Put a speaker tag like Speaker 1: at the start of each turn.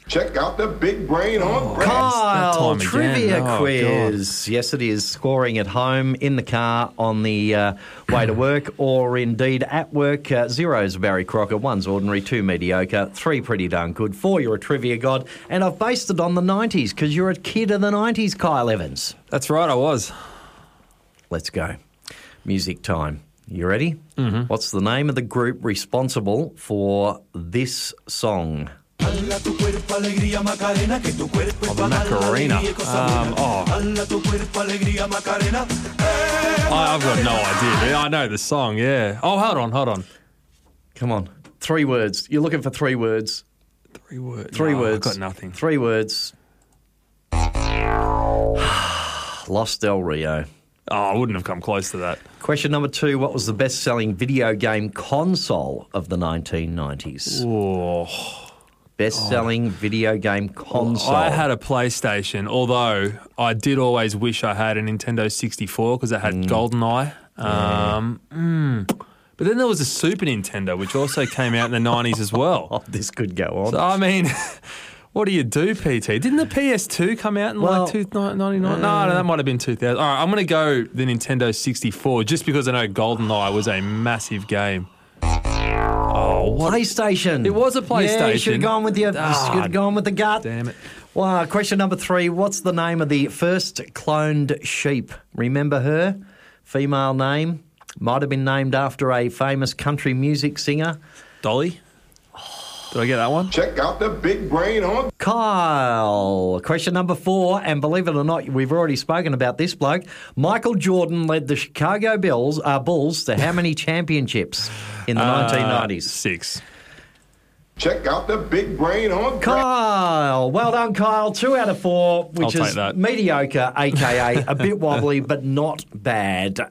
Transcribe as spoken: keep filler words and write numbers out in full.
Speaker 1: Check out the big brain on Brad.
Speaker 2: Kyle,
Speaker 3: that time
Speaker 2: trivia
Speaker 3: again. Oh,
Speaker 2: quiz. Yes, it is. Scoring at home, in the car, on the uh, way to work, or indeed at work. Uh, zero's Barry Crocker, one's ordinary, two mediocre, three pretty darn good, four you're a trivia god, and I've based it on the nineties because you're a kid of the nineties, Kyle Evans.
Speaker 3: That's right, I was.
Speaker 2: Let's go. Music time. You ready?
Speaker 3: Mm-hmm.
Speaker 2: What's the name of the group responsible for this song?
Speaker 3: Oh, the Macarena. Um, oh. I, I've got no idea. I know the song, yeah. Oh, hold on, hold on.
Speaker 2: Come on. Three words. You're looking for three words.
Speaker 3: Three words.
Speaker 2: Three
Speaker 3: no,
Speaker 2: words.
Speaker 3: I've got nothing.
Speaker 2: Three words. Lost Del Rio.
Speaker 3: Oh, I wouldn't have come close to that.
Speaker 2: Question number two. What was the best-selling video game console of the nineteen nineties?
Speaker 3: Oh.
Speaker 2: Best-selling video game console.
Speaker 3: I had a PlayStation, although I did always wish I had a Nintendo sixty-four because it had
Speaker 2: Mm.
Speaker 3: GoldenEye. Um,
Speaker 2: Yeah.
Speaker 3: mm. But then there was a Super Nintendo, which also came out in the nineties as well.
Speaker 2: Oh, this could go on.
Speaker 3: So, I mean, what do you do, P T? Didn't the P S two come out in
Speaker 2: Well,
Speaker 3: like two, ninety-nine? Uh, no, no, that might have been two thousand. All right, I'm going to go the Nintendo sixty-four just because I know GoldenEye was a massive game. Oh, what?
Speaker 2: PlayStation.
Speaker 3: It was a PlayStation.
Speaker 2: Yeah, you should have gone with your,
Speaker 3: Ah,
Speaker 2: should have gone with the gut.
Speaker 3: Damn it.
Speaker 2: Well, question number three. What's the name of the first cloned sheep? Remember her? Female name. Might have been named after a famous country music singer.
Speaker 3: Dolly? Did I get that one?
Speaker 1: Check out the big brain on.
Speaker 2: Kyle. Question number four, and believe it or not, we've already spoken about this bloke. Michael Jordan led the Chicago Bills, uh, Bulls to how many championships in the
Speaker 3: Uh,
Speaker 2: nineteen nineties?
Speaker 3: Six.
Speaker 1: Check out the big brain on.
Speaker 2: Kyle. Well done, Kyle. Two out of four, which
Speaker 3: I'll
Speaker 2: is
Speaker 3: take that.
Speaker 2: mediocre, a k a a bit wobbly, but not bad.